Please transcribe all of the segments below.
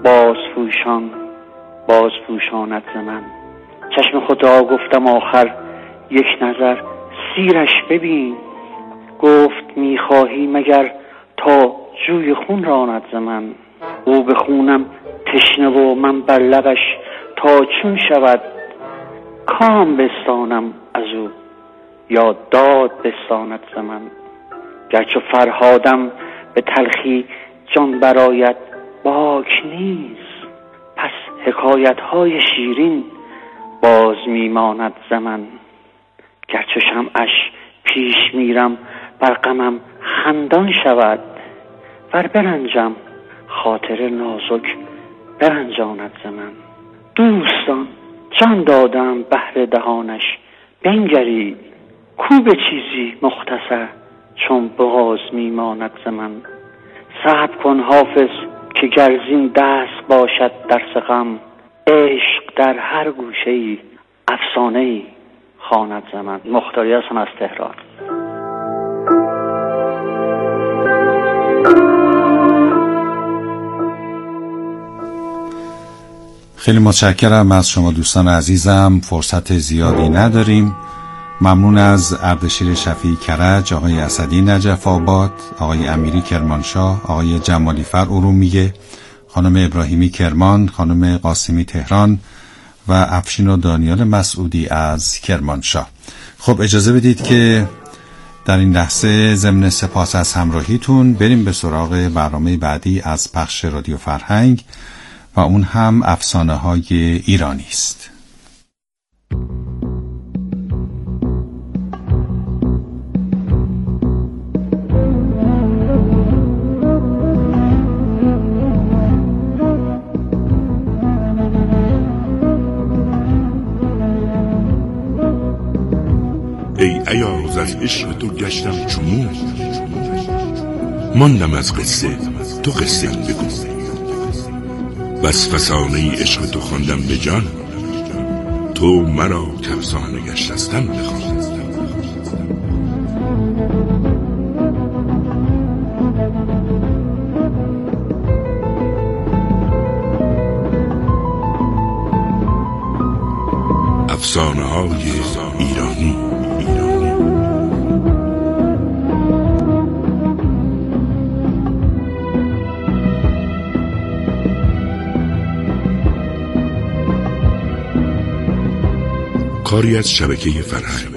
باز پوشاند ز من. چشم خدا گفتم آخر یک نظر سیرش ببین. گفت میخواهی مگر تا جوی خون راند ز من. او به خونم تشنه و من بر لبش تا چون شود. کام بستانم از او یا داد بستاند ز من. گرچه فرهادم به تلخی جان برآید باک نیست. پس حکایت‌های شیرین باز میماند ز من. گرچه شمعش پیش میرم بر غمم خندان شود. ور برنجم خاطر نازک برنجاند ز من. دوستان جان دادم بهر دهانش بنگرید. کو به چیزی مختصر چون باز میماند ز من. صبر کن حافظ که گرزین دست باشد درس غم. عشق در هر گوشه‌ای افسانه‌ای خواند ز من. مختاری هستم از تهران. خیلی متشکرم از شما دوستان عزیزم. فرصت زیادی نداریم. ممنون از اردشیر شفیعی کرج، آقای اسدی نجف آباد، آقای امیری کرمانشاه، آقای جمالی فر ارومیه، خانم ابراهیمی کرمان، خانم قاسمی تهران و افشین و دانیال مسعودی از کرمانشاه. خب اجازه بدید که در این لحظه ضمن سپاس از همراهیتون بریم به سراغ برنامه بعدی از پخش رادیو فرهنگ و اون هم افسانه‌های ایرانی است. ای ایاز از عشق تو گشتم چمون. ماندم از قصه تو قصه ام بگو. بس فسانه عشق تو خواندم به جان. تو مرا کفسانه گشتستم بخوان. افسانه های ایرانی. کاری از شبکه فرهنگ.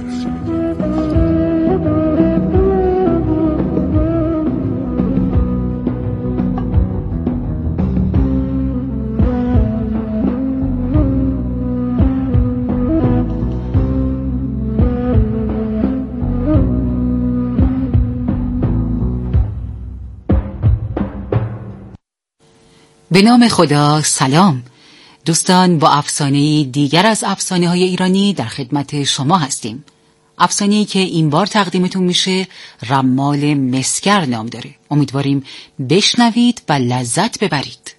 به نام خدا. سلام دوستان، با افسانه دیگر از افسانه‌های ایرانی در خدمت شما هستیم. افسانه‌ای که این بار تقدیمتون میشه رمال مسگر نام داره. امیدواریم بشنوید و لذت ببرید.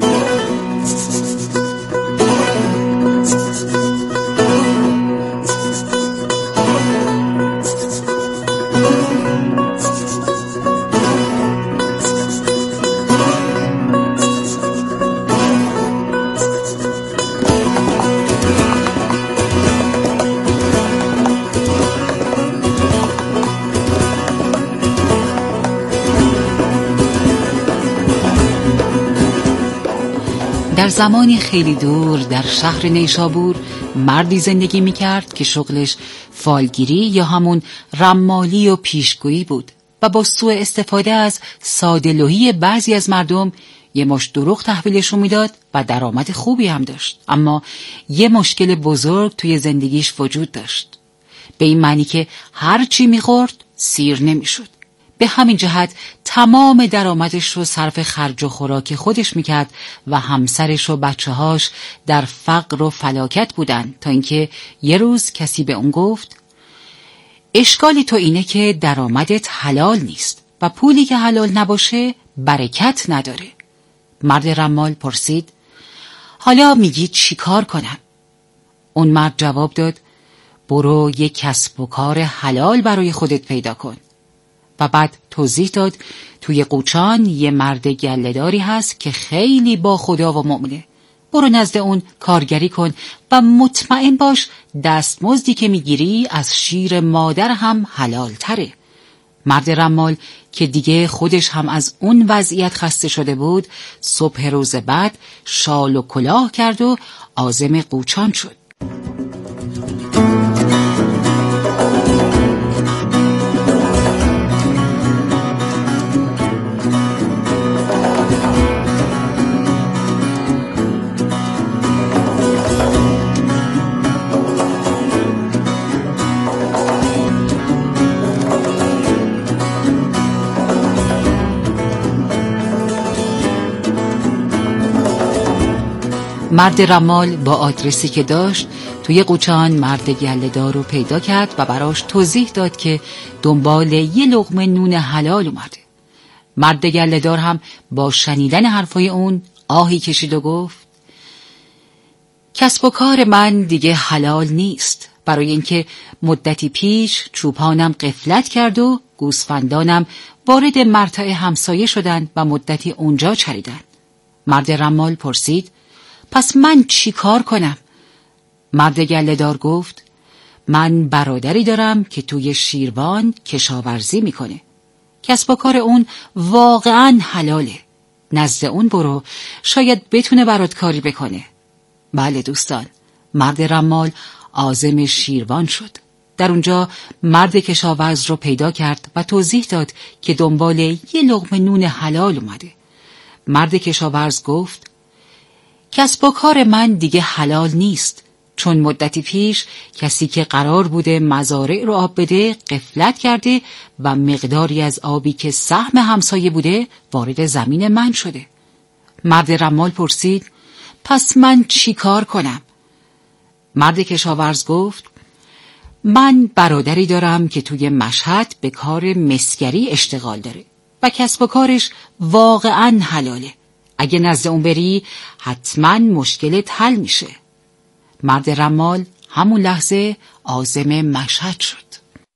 در زمانی خیلی دور در شهر نیشابور مردی زندگی میکرد که شغلش فالگیری یا همون رمالی و پیشگویی بود و با سوء استفاده از ساده‌لوحی بعضی از مردم یه مشت دروغ تحویلشون میداد و درآمد خوبی هم داشت. اما یه مشکل بزرگ توی زندگیش وجود داشت، به این معنی که هر چی میخورد سیر نمیشد. به همین جهت تمام درآمدش رو صرف خرج و خوراک خودش میکرد و همسرش و بچه‌هاش در فقر و فلاکت بودن، تا اینکه یه روز کسی به اون گفت اشکالی تو اینه که درآمدت حلال نیست و پولی که حلال نباشه برکت نداره. مرد رمال پرسید حالا میگی چی کار کنم؟ اون مرد جواب داد برو یک کسب و کار حلال برای خودت پیدا کن. و بعد توضیح داد توی قوچان یه مرد گله‌داری هست که خیلی با خدا و مؤمنه. برو نزد اون کارگری کن و مطمئن باش دستمزدی که میگیری از شیر مادر هم حلال تره. مرد رمال که دیگه خودش هم از اون وضعیت خسته شده بود، صبح روز بعد شال و کلاه کرد و عازم قوچان شد. مرد رمال با آدرسی که داشت توی قوچان مرد گله‌دار رو پیدا کرد و براش توضیح داد که دنبال یه لقمه نون حلال اومده. مرد گله‌دار هم با شنیدن حرفای اون آهی کشید و گفت کسب و کار من دیگه حلال نیست، برای اینکه مدتی پیش چوپانم غفلت کرد و گوسفندانم وارد مرتع همسایه شدن و مدتی اونجا چریدن. مرد رمال پرسید پس من چی کار کنم؟ مرد گله‌دار گفت من برادری دارم که توی شیروان کشاورزی میکنه. کسب و کار اون واقعا حلاله. نزد اون برو، شاید بتونه برات کاری بکنه. بله دوستان، مرد رمال عازم شیروان شد. در اونجا مرد کشاورز رو پیدا کرد و توضیح داد که دنبال یه لقمه نون حلال اومده. مرد کشاورز گفت کسب و کار من دیگه حلال نیست، چون مدتی پیش کسی که قرار بوده مزارع رو آب بده غفلت کرده و مقداری از آبی که سهم همسایه بوده وارد زمین من شده. مرد رمال پرسید پس من چی کار کنم؟ مرد کشاورز گفت من برادری دارم که توی مشهد به کار مسگری اشتغال داره و کسب و کارش واقعا حلاله. اگه نزد اون بری حتما مشکلت حل میشه. مرد رمال همون لحظه عازم مشهد شد.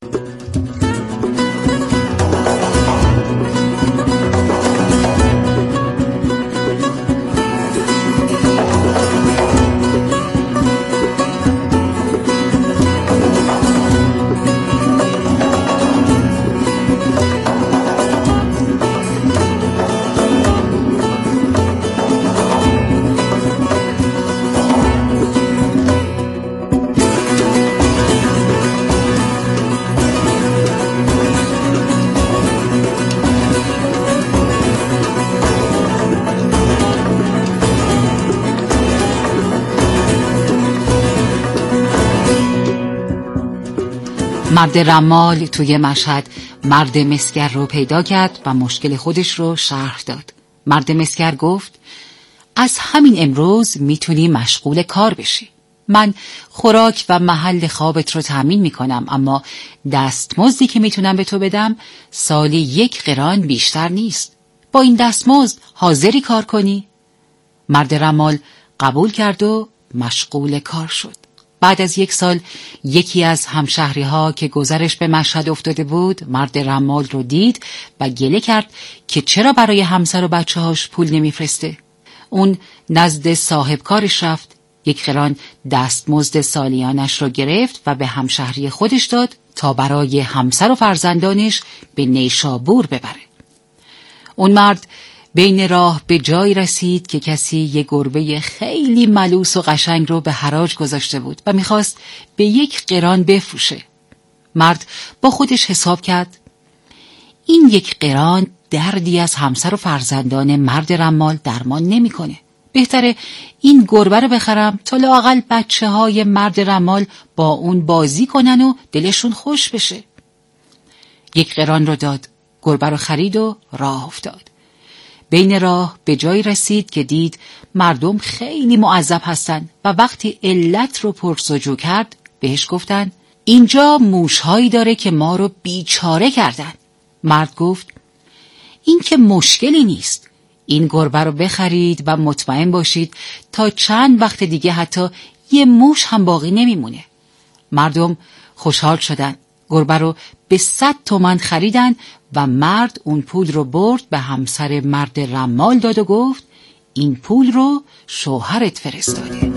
مرد رمال توی مشهد مرد مسگر رو پیدا کرد و مشکل خودش رو شرح داد. مرد مسگر گفت از همین امروز میتونی مشغول کار بشی. من خوراک و محل خوابت رو تامین میکنم، اما دستمزدی که میتونم به تو بدم سالی 1 قران بیشتر نیست. با این دستمزد حاضری کار کنی؟ مرد رمال قبول کرد و مشغول کار شد. بعد از 1 سال یکی از همشهری ها که گذرش به مشهد افتاده بود مرد رمال رو دید و گله کرد که چرا برای همسر و بچه هاش پول نمیفرسته. اون نزد صاحب کارش رفت، 1 قران دستمزد سالیانش رو گرفت و به همشهری خودش داد تا برای همسر و فرزندانش به نیشابور ببره. اون مرد بین راه به جای رسید که کسی یه گربه خیلی ملوس و قشنگ رو به حراج گذاشته بود و میخواست به 1 قران بفروشه. مرد با خودش حساب کرد این 1 قران دردی از همسر و فرزندان مرد رمال درمان نمیکنه. بهتره این گربه رو بخرم تا لااقل بچه های مرد رمال با اون بازی کنن و دلشون خوش بشه. 1 قران رو داد، گربه رو خرید و راه افتاد. بین راه به جای رسید که دید مردم خیلی معذب هستن و وقتی علت رو پرسجو کرد بهش گفتن اینجا موشهایی داره که ما رو بیچاره کردن. مرد گفت این که مشکلی نیست، این گربه رو بخرید و مطمئن باشید تا چند وقت دیگه حتی یه موش هم باقی نمیمونه. مردم خوشحال شدن، گربه رو به 100 تومان خریدن و مرد اون پول رو برد به همسر مرد رمال داد و گفت این پول رو شوهرت فرستاده.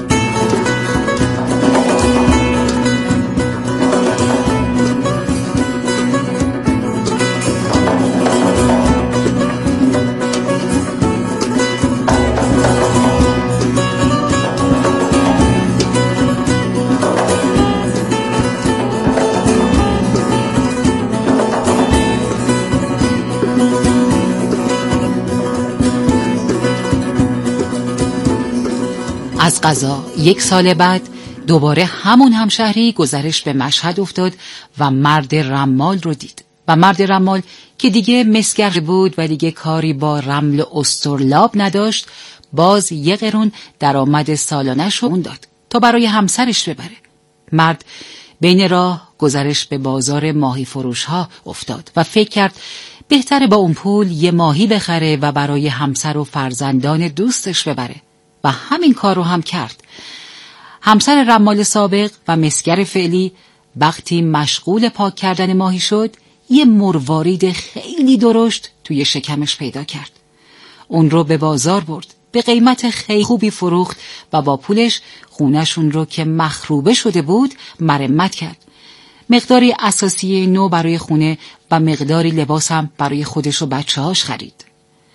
از قضا 1 سال بعد دوباره همون همشهری گذرش به مشهد افتاد و مرد رمال رو دید و مرد رمال که دیگه مسگر بود و دیگه کاری با رمل و استرلاب نداشت باز 1 قرون درآمد سالانش رو اون داد تا برای همسرش ببره. مرد بین راه گذرش به بازار ماهی فروش ها افتاد و فکر کرد بهتره با اون پول 1 ماهی بخره و برای همسر و فرزندان دوستش ببره و همین کار رو هم کرد. همسر رمال سابق و مسگر فعلی وقتی مشغول پاک کردن ماهی شد 1 مروارید خیلی درشت توی شکمش پیدا کرد. اون رو به بازار برد، به قیمت خیلی خوبی فروخت و با پولش خونه‌شون رو که مخروبه شده بود مرمت کرد. مقداری اساسی نو برای خونه و مقداری لباس هم برای خودش و بچه‌هاش خرید.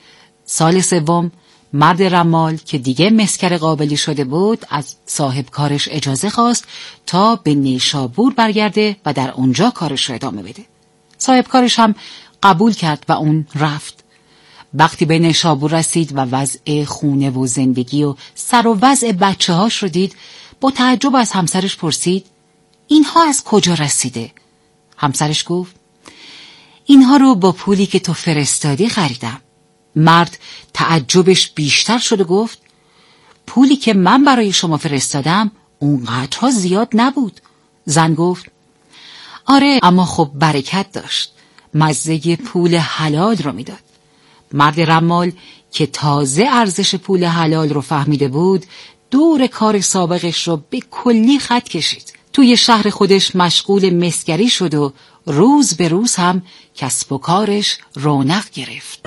سال 3 مرد رمال که دیگه مسگر قابلی شده بود از صاحب کارش اجازه خواست تا به نیشابور برگرده و در اونجا کارش رو ادامه بده. صاحب کارش هم قبول کرد و اون رفت. وقتی به نیشابور رسید و وضع خونه و زندگی و سر و وضع بچه‌هاش رو دید با تعجب از همسرش پرسید اینها از کجا رسیده؟ همسرش گفت اینها رو با پولی که تو فرستادی خریدم. مرد تعجبش بیشتر شد و گفت پولی که من برای شما فرستادم اونقدرها زیاد نبود. زن گفت آره اما خب برکت داشت، مزه پول حلال رو میداد. مرد رمال که تازه ارزش پول حلال رو فهمیده بود دور کار سابقش رو به کلی خط کشید. توی شهر خودش مشغول مسگری شد و روز به روز هم کسب و کارش رونق گرفت.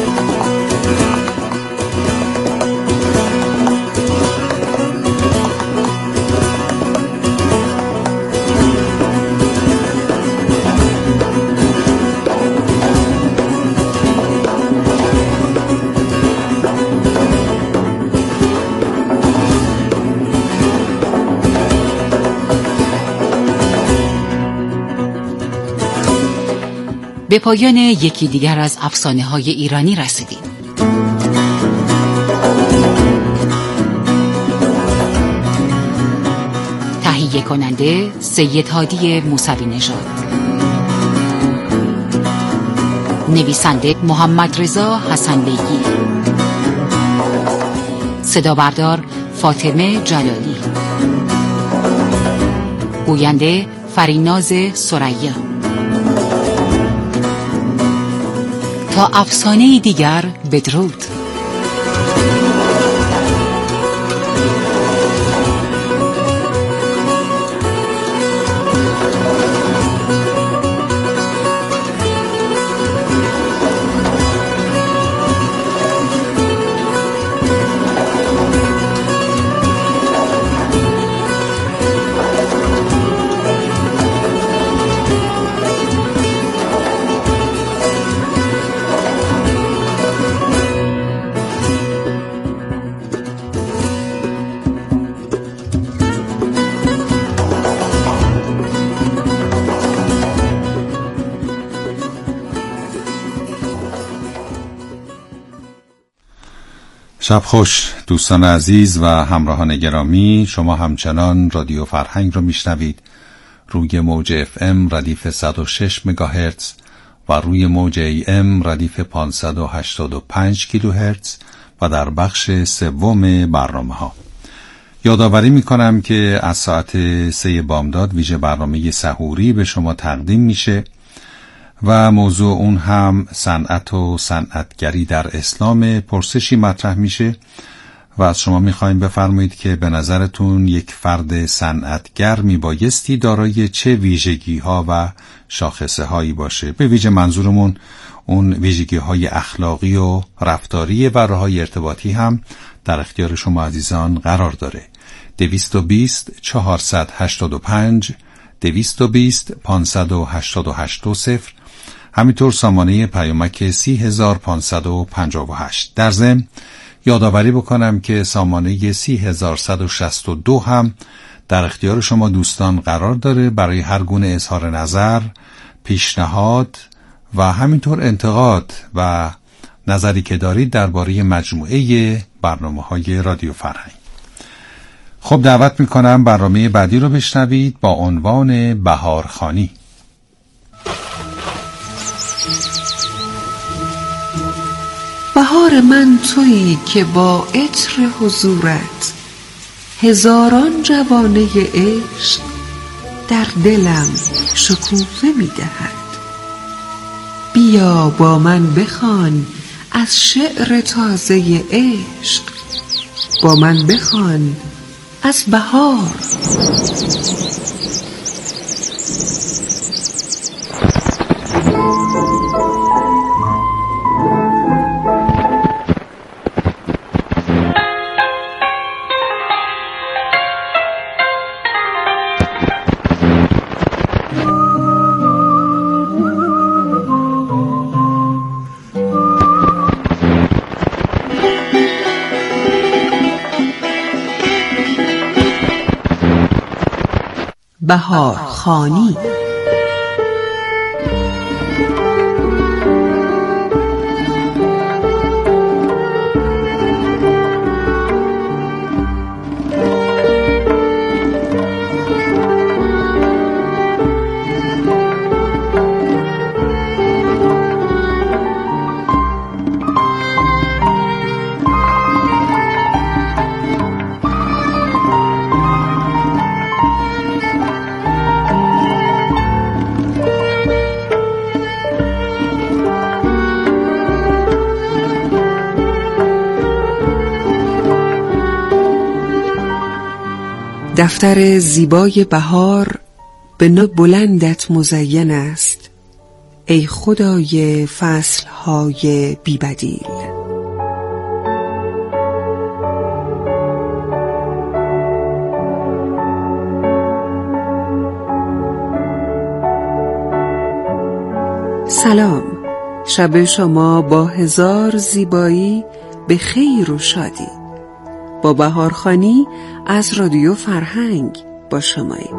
به پایان یکی دیگر از افسانه‌های ایرانی رسیدیم. تهیه کننده سید هادی موسوی نژاد، نویسنده محمد رضا حسن بیگی، صدا بردار فاطمه جلالی، گوینده فریناز ثریا. تا افسانه دیگر بدرود. شب خوش دوستان عزیز و همراهان گرامی، شما همچنان رادیو فرهنگ رو میشنوید روی موج FM ردیف 106 مگاهرتز و روی موج AM ردیف 585 کیلوهرتز و در بخش 3 برنامه ها. یادآوری میکنم که از ساعت 3 بامداد ویژه برنامه سحوری به شما تقدیم میشه و موضوع اون هم صنعت و صنعتگری در اسلام. پرسشی مطرح میشه و از شما میخوایم بفرمایید که به نظرتون یک فرد صنعتگر میبایستی دارای چه ویژگی ها و شاخصه هایی باشه. به ویژه منظورمون اون ویژگی های اخلاقی و رفتاری و راههای ارتباطی هم در اختیار شما عزیزان قرار داره. 220 485 220 588 همینطور سامانه پیامک 30558. در ضمن یادآوری بکنم که سامانه 3162 هم در اختیار شما دوستان قرار داره برای هر گونه اظهار نظر، پیشنهاد و همینطور انتقاد و نظری که دارید درباره مجموعه برنامه‌های رادیو فرهنگ. خب دعوت میکنم برنامه بعدی رو بشنوید با عنوان بهارخوانی. بهار من تویی که با عطر حضورت هزاران جوانه عشق در دلم شکوفه می‌دهد. بیا با من بخوان از شعر تازه عشق، با من بخوان از بهار. بهارخوانی. دفتر زیبای بهار به نو بلندت مزین است، ای خدای فصلهای بی‌بدیل. سلام، شب شما با هزار زیبایی به خیر و شادی. با بهارخوانی از رادیو فرهنگ با شماییم.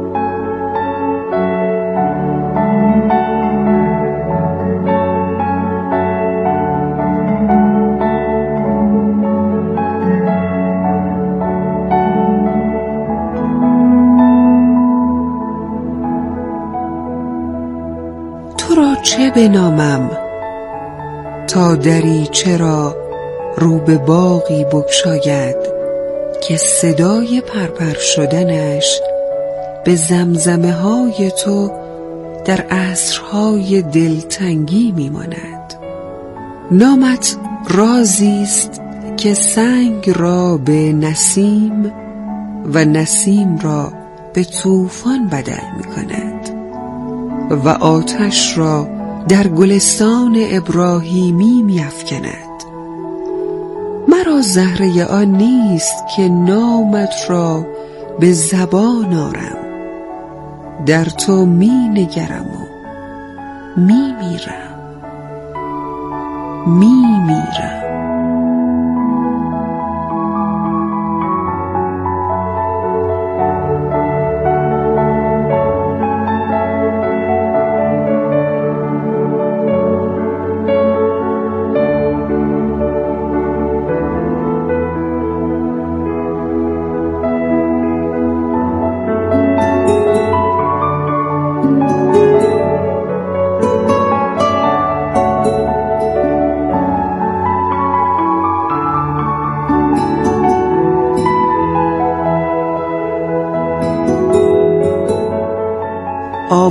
تو را چه بنامم تا دریچه را رو به باغی بگشاید که صدای پرپر شدنش به زمزمه های تو در عصرهای دلتنگی میماند. نامت رازی است که سنگ را به نسیم و نسیم را به طوفان بدل میکند و آتش را در گلستان ابراهیمی میافکند. مرا زهره آن نیست که نامت را به زبان آرم، در تو می نگرم و می میرم، می میرم.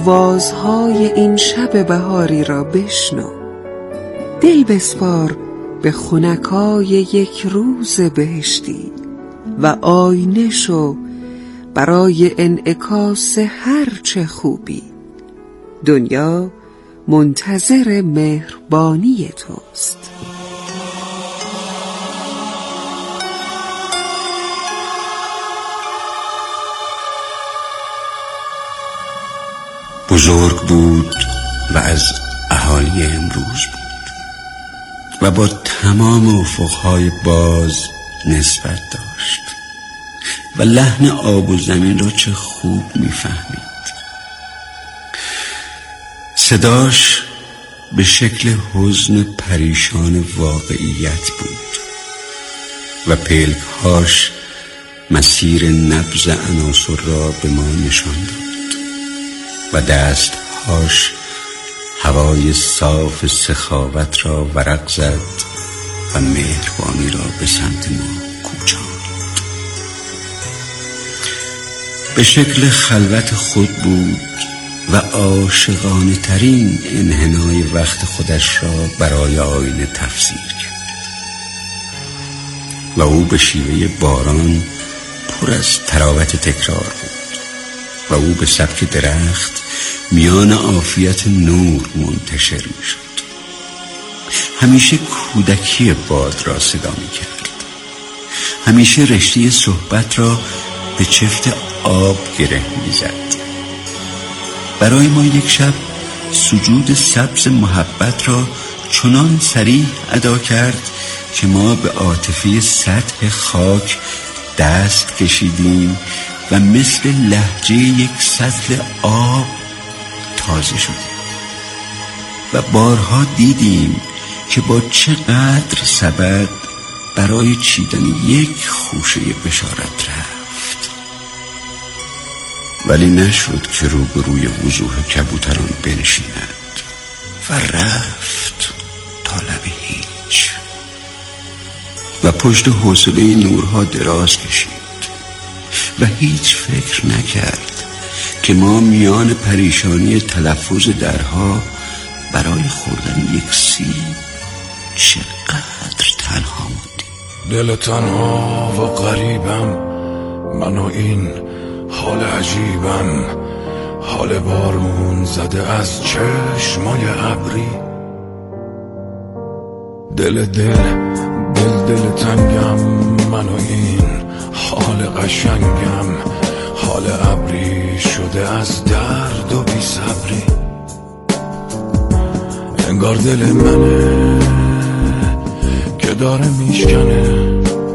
آوازهای این شب بهاری را بشنو، دل بسپار به خنکای یک روز بهشتی و آینه شو برای انعکاس هر چه خوبی. دنیا منتظر مهربانی توست. بزرگ بود و از اهالی امروز بود و با تمام افقهای باز نسبت داشت و لحن آب و زمین را چه خوب میفهمید. صداش به شکل حزن پریشان واقعیت بود و پلکهاش مسیر نبض عناصر را به ما نشان داد و دستهاش هوای صاف سخاوت را ورق زد و مهربانی را به سمت ما کوچاند. به شکل خلوت خود بود و عاشقانه ترین انحنای وقت خودش را برای آینه تفسیر کرد و او به شیوه باران پر از تراوت تکرار بود و او به سبک درخت میان عافیت نور منتشر می شد. همیشه کودکی باد را صدا می کرد. همیشه رشته صحبت را به چفت آب گره می زد. برای ما یک شب سجود سبز محبت را چنان صریح ادا کرد که ما به عاطفه سطح خاک دست کشیدیم و مثل لهجه یک سطل آب تازه شدیم و بارها دیدیم که با چقدر سبد برای چیدن یک خوشه بشارت رفت، ولی نشد که روبروی وضوح کبوتران بنشیند و رفت تا لب هیچ و پشت حوصله نورها دراز کشید و هیچ فکر نکرد که ما میان پریشانی تلفظ درها برای خوردن یک سیب چقدر تنها بودیم. دل تنها و غریبم، من و این حال عجیبم، حال بارون زده از چشمای ابری. دل تنگم، من و این حال قشنگم، حال ابری شده از درد و بی صبری. انگار دل منه که داره میشکنه،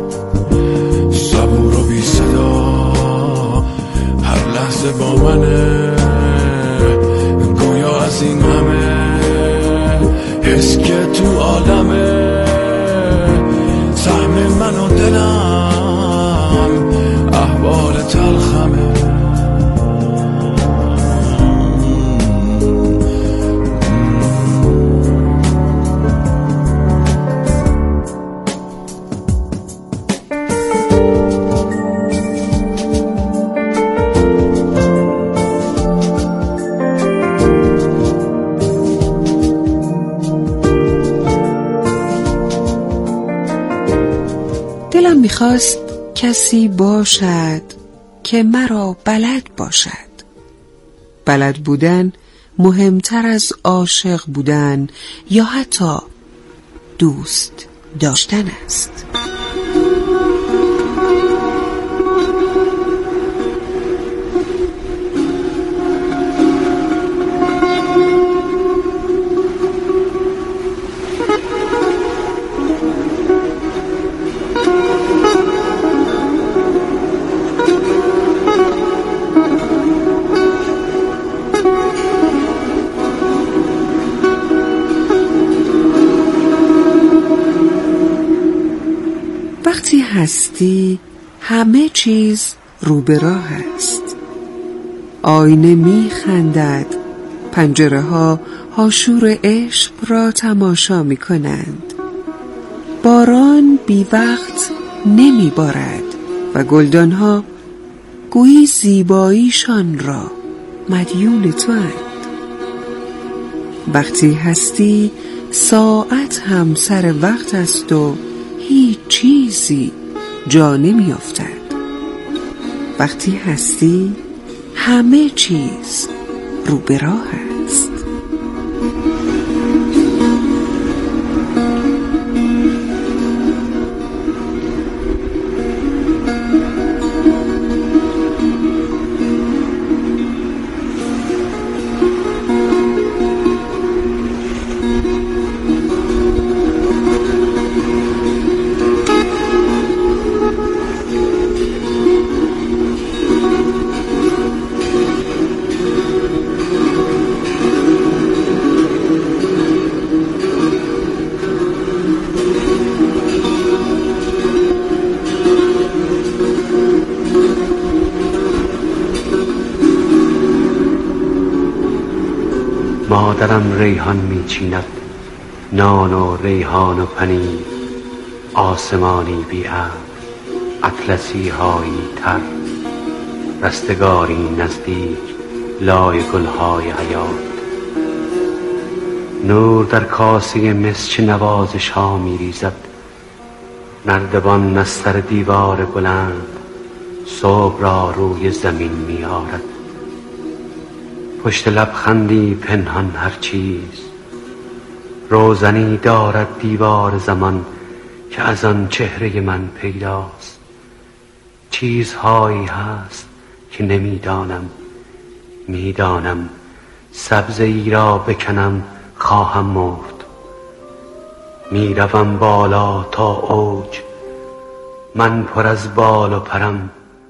صبور و بی صدا هر لحظه با منه. گویا از این همه حس که تو عالمه، سهم من و دلم احوال تلخمه. دلم میخواست کسی باشد که مرا بلد باشد. بلد بودن مهمتر از عاشق بودن یا حتی دوست داشتن است. وقتی هستی همه چیز رو به راه است. آینه می خندد، پنجره ها حاشور عشق را تماشا می کنند. باران بی وقت نمی بارد و گلدان ها گویی زیباییشان را مدیون تو اند. وقتی هستی ساعت هم سر وقت است و هیچ چیزی جا نمی افتد. وقتی هستی همه چیز رو به راه است. مادرم ریحان می چیند، نان و ریحان و پنیر، آسمانی بی ابر، اطلسی هایی تر، رستگاری نزدیک، لای گلهای حیات. نور در کاسه مس چه نوازش ها می ریزد، نردبان از سر دیوار بلند صبح را روی زمین می آرد. پشت لبخندی پنهان هر چیز، روزنی دارد دیوار زمان که از آن چهره من پیداست. چیزهایی هست که نمیدانم، میدانم سبزه ای را بکنم خواهم مرد. میروم بالا تا اوج، من پر از بال و پرم.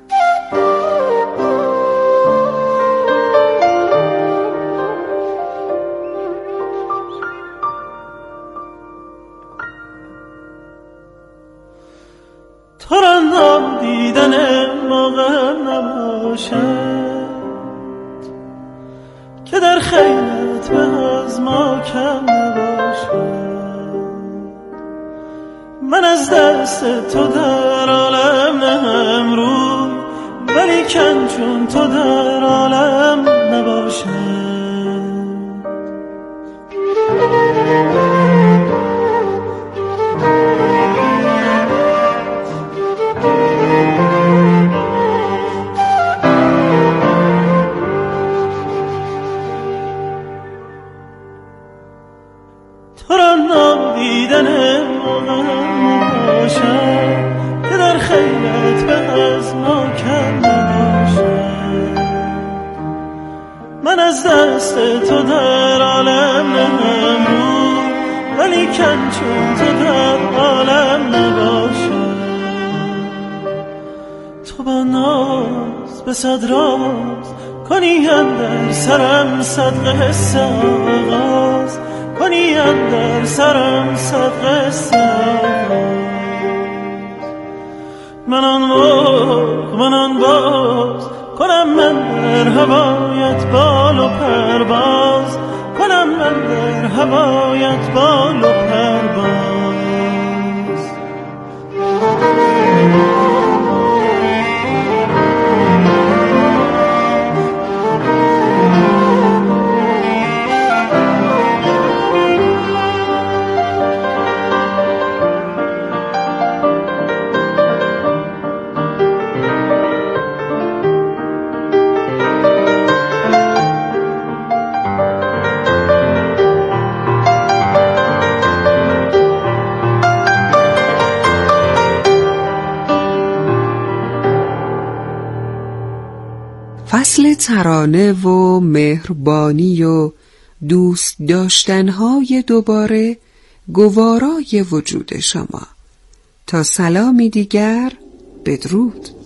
تو را نادیدن موقع نباشد که در خیلت به از ما کم نباشد. من از دست تو در عالم نهم روی، ولی کن چون تو در عالم نباشد. تو را نادیدن موقع نباشد که در خیلت به از ما کم نباشد. من از دست تو در عالم نهم روی، ولی کن چون تو در عالم نباشد. تو با ناز به صد راز کنی اندر سرم صد قصه آغاز، کنی اندر سرم صد قصه آغاز. من آن مرغ من آن باز کنم من در هوایت بال و پرواز، کنم من در هوایت بال و پرواز. فصل ترانه و مهربانی و دوست داشتنهای دوباره گوارای وجود شما. تا سلامی دیگر، بدرود.